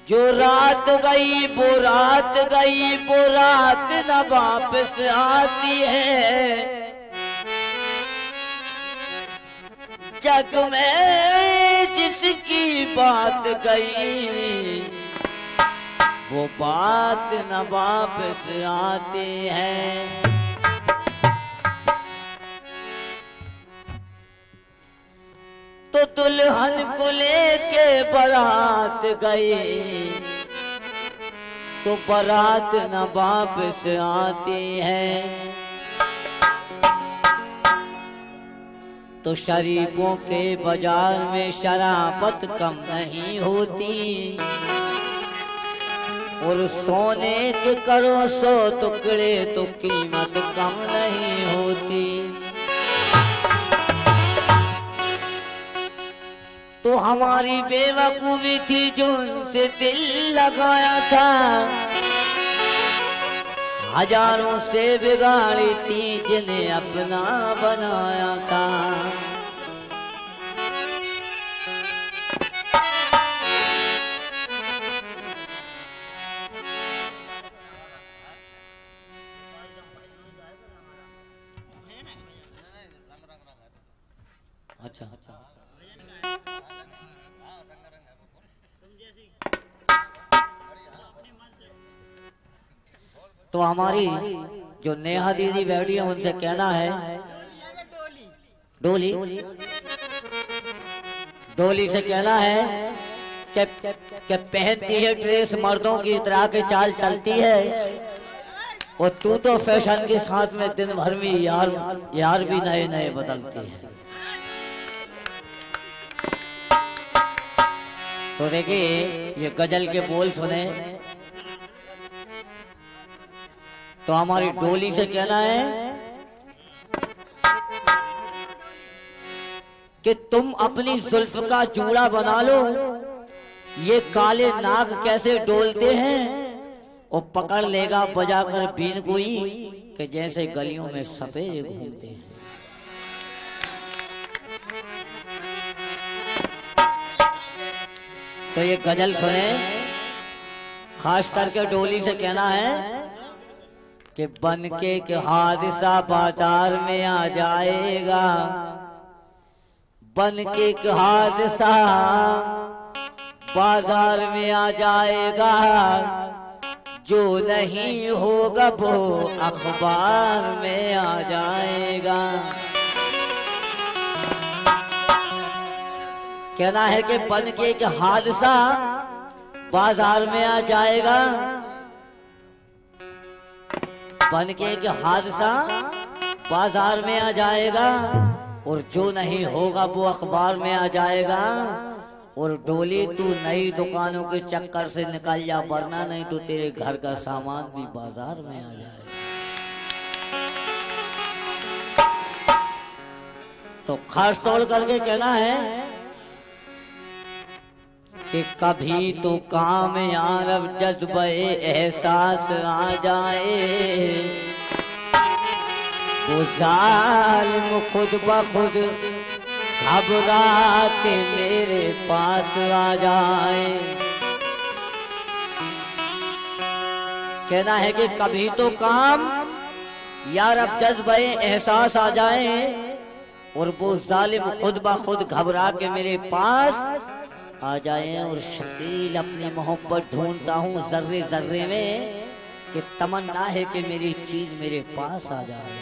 जो रात गई वो रात गई, वो रात न वापस आती है। जग में जिसकी बात गई वो बात न वापस आती है। तो दुल्हन को लेके बारात गई तो बारात न वापस आती है। तो शरीफों के बाजार में शराबत कम नहीं होती, और सोने के करो 100 टुकड़े तो कीमत कम नहीं होती। तो हमारी बेवकूफी थी जो उनसे दिल लगाया था, हजारों से बिगाड़ी थी जिन्हें अपना बनाया था। अच्छा तो हमारी जो नेहा दीदी बैठी है उनसे कहना है, डोली डोली से कहना है कि पहनती है ड्रेस मर्दों की तरह के चाल चलती है, और तू तो फैशन के साथ में दिन भर में यार भी नए नए बदलती है। तो देखिए ये गजल के बोल सुने तो हमारी डोली से कहना है कि तुम अपनी जुल्फ का जूड़ा बना लो, ये काले नाग कैसे डोलते हैं, और पकड़ लेगा बजाकर बीन कोई कि जैसे गलियों में सफेद घूमते हैं। तो ये गजल सुने, खास करके डोली से कहना है कि बनके के हादसा बाजार में आ जाएगा, बनके के हादसा बाजार में आ जाएगा, जो नहीं होगा वो अखबार में आ जाएगा। कहना है कि बनके के हादसा बाजार में आ जाएगा, बनके के हादसा बाजार में आ जाएगा, और जो नहीं होगा वो अखबार में आ जाएगा। और डोली तू नई दुकानों के चक्कर से निकल जा, वरना नहीं तो तेरे घर का सामान भी बाजार में आ जाएगा। तो खास तौर करके कहना है कि कभी तो काम यार जज्बे एहसास आ जाए, वो जालिम खुद ब खुद घबरा के मेरे पास आ जाए। कहना है कि कभी तो काम यार अब जज्बे एहसास आ जाए, और वो जालिम खुद ब खुद घबरा के मेरे पास आ जाए। और शकील अपनी मोहब्बत ढूंढता हूँ जर्रे जर्रे में, कि तमन्ना है कि मेरी चीज मेरे पास आ जाए।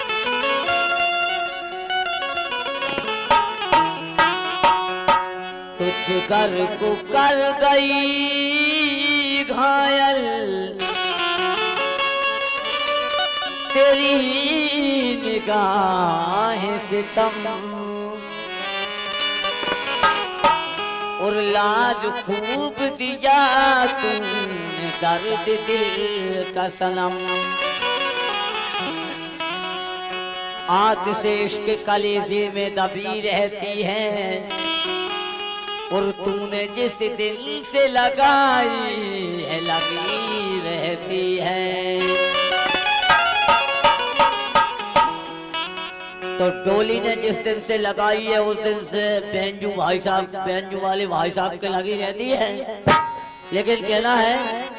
तुझ घर को कर गई घायल तेरी निगाह सितम, और लाज खूब दिया तूने दर्द दिल का सनम। आग से इश्क कलेजे में दबी रहती है, और तूने जिस दिल से लगाई है लगी रहती है। तो डोली ने जिस दिन से लगाई है उस दिन से बेंजू वाले भाई साहब के लगी रहती है। लेकिन कहना है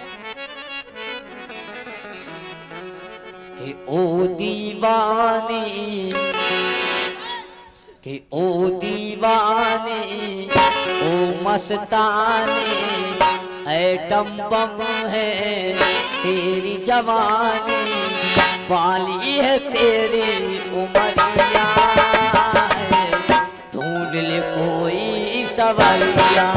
कि ओ दीवानी, कि ओ दीवानी, ओ मस्तानी, ऐटम बम है तेरी जवानी, बाली है तेरी उमरिया है, ढूंढ ले कोई सवरिया।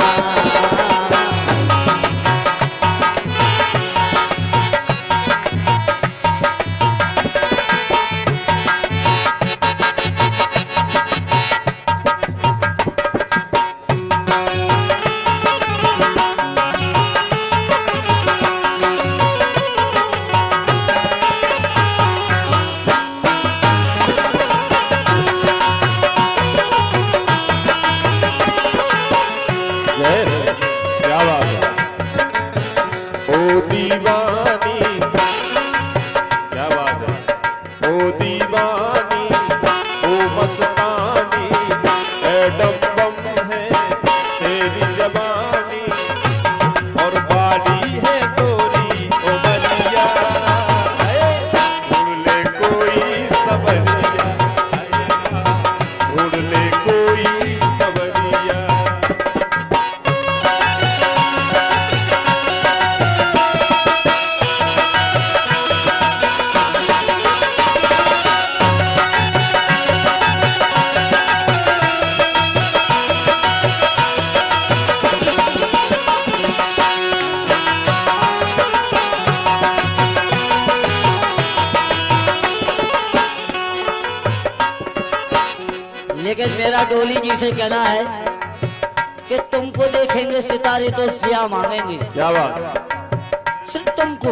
लेकिन मेरा डोली जी से कहना है कि तुमको देखेंगे सितारे तो सिया मांगेंगे। क्या बात? सिर्फ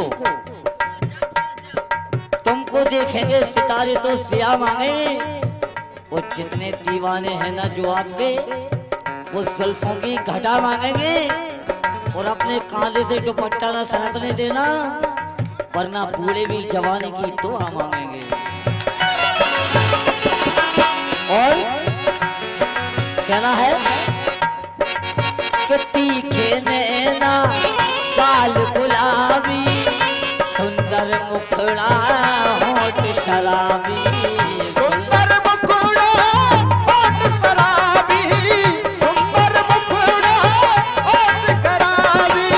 तुमको देखेंगे सितारे तो सिया मांगेंगे। वो जितने दीवाने हैं ना जो आप पे, वो जुल्फों की घटा मांगेंगे और अपने कांधे से दुपट्टा ना सरकने देना, वरना बूढ़े भी जवानी की दुआ मांगेंगे। और कहना है कि तीखे नैना, बाल गुलाबी, सुंदर मुखड़ा, होठ शराबी, सुंदर मुखड़ा, होठ शराबी, सुंदर मुखड़ा, होठ शराबी।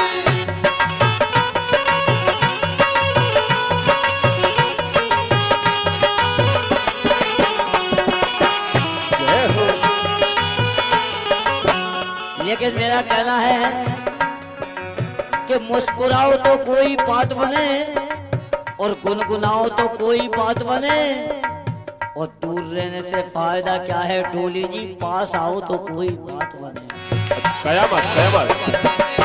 लेकिन मेरा कहना है कि मुस्कुराओ तो कोई बात बने और गुनगुनाओ तो कोई बात बने, और दूर रहने से फायदा क्या है डोली जी, पास आओ तो कोई बात बने। कयामत कयामत।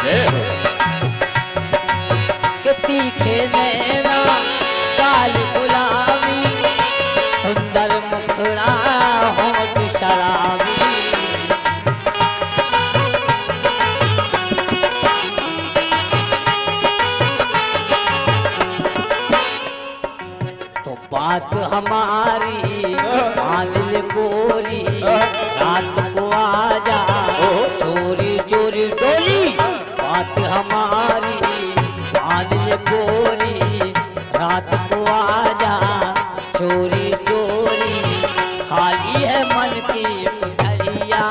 कि तीखे नैना, काल गुलाबी, सुंदर मुखड़ा, होठ शराबी, बात हमारी मान ले गोरी, रात को आजा चोरी चोरी डोली, बात हमारी मान ले गोरी, रात को आजा चोरी चोरी, खाली है मन की पुतलिया,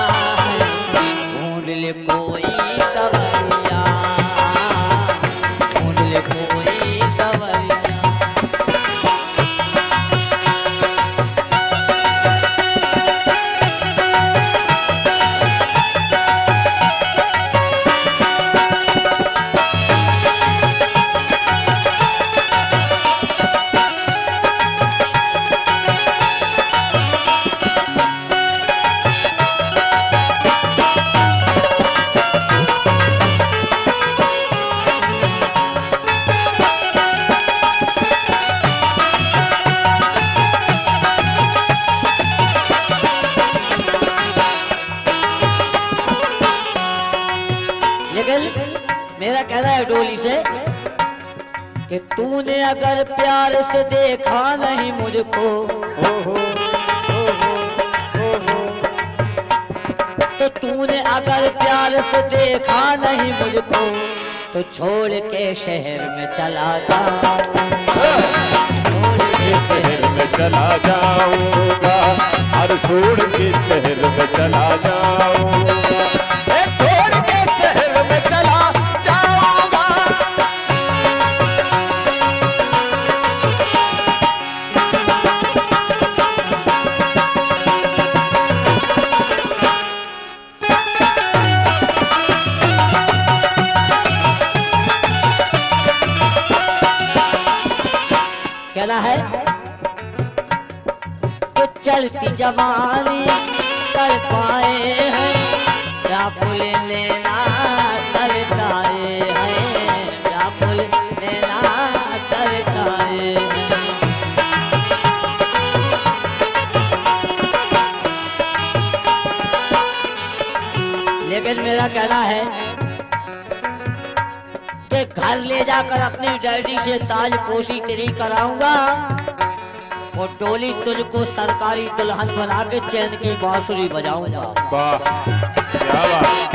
ढूंढ ले कोई सवरिया, ढूंढ ले कोई सवरिया। मेरा कहना है डोली से कि तूने अगर प्यार से देखा नहीं मुझको, तो तूने अगर प्यार से देखा नहीं मुझको तो छोड़ के शहर में चला जा, छोड़ के शहर में चला जाऊंगा, और छोड़ के शहर में चला जाऊंगा, छोड़ के शहर में चला जाऊंगा। कहना है कि चलती जवानी कर पाए हैं, व्याकुल लेना तरसाए हैं, व्याकुल लेना तरसाए हैं। लेकिन मेरा कहना है कि घर ले जाकर अपनी डैडी से ताजपोशी तेरी कराऊंगा और डोली तुझको सरकारी दुल्हन बना के चैन की बांसुरी बजाऊंगा। वाह क्या बात।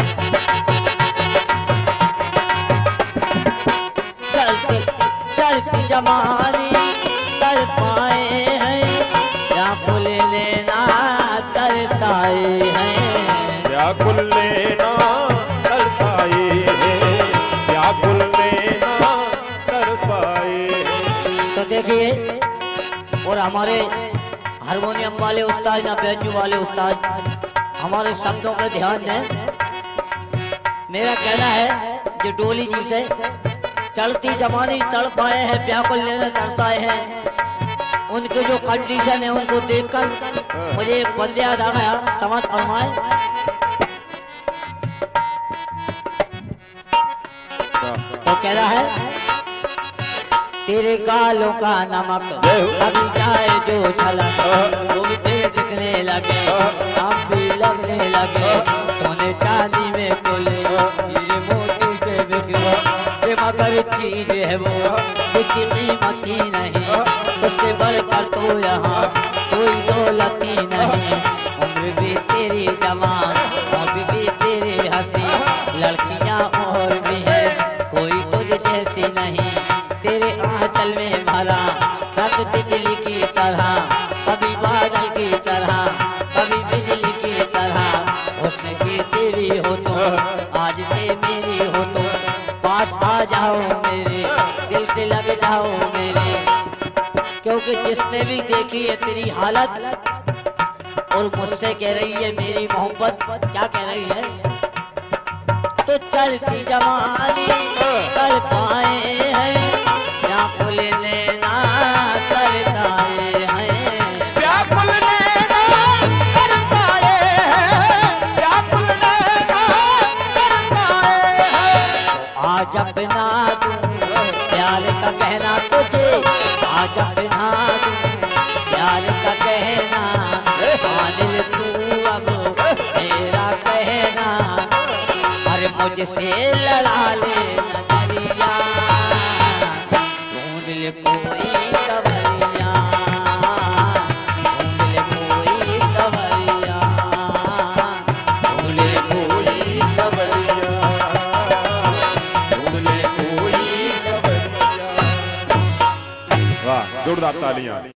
चलती चलती जवानी कर पाए हैं, व्याकुल लेना तरसाए हैं, व्याकुल लेना तरसाए हैं, व्याकुल लेना तरसाए हैं। तो देखिए, और हमारे हारमोनियम वाले उस्ताद या बैंजू वाले उस्ताद हमारे शब्दों पर ध्यान दें। मेरा कहना है कि डोली जी से चलती जवानी तड़ पाए हैं, व्याकुल लेना तरसाए हैं, उनके जो कंडीशन है उनको देखकर मुझे एक बंदे याद आ गया, समझ फरमाए। तो कह रहा है तेरे गालों का नमक अभी जाए जो छलक, वो भी तेरे दिखने लगे, आप भी लगने लगे, सोने चांदी में कोले हीरे मोती से बिखरे, ये मगर चीज है वो जिसकी कीमत ही नहीं, उससे बढ़कर तो यहाँ कोई दौलत ही नहीं। उम्र भी तेरी जवान, उम्र भी तेरी हंसी, लड़कियाँ और भी है कोई तुझ जैसी नहीं, तेरे आंचल में भरा रंग बिजली की तरह, कभी बादल की तरह, कभी बिजली की तरह, उसने की तेरी हो तो आज से मेरी हो तो, पास आ जाओ मेरे, दिल से लग जाओ मेरे, क्योंकि जिसने भी देखी है तेरी हालत और मुझसे कह रही है मेरी मोहब्बत, क्या कह रही है, तो चलती जवानी कर पाए हैं, व्याकुल लेना तरसाए हैं, व्याकुल लेना तरसाए हैं, व्याकुल लेना तरसाए हैं। आज अपना दूं प्यार का कहना तुझे, आज अपना दूं प्यार का कहना, मानिल तू अब मेरा कहना, अरे मुझसे लड़ा ले नजरिया, ढूंढ ले कोई कवरिया, ढूंढ ले कोई कवरिया, ढूंढ ले कोई सबरिया, ढूंढ ले कोई सबरिया। वाह जोरदार तालियां।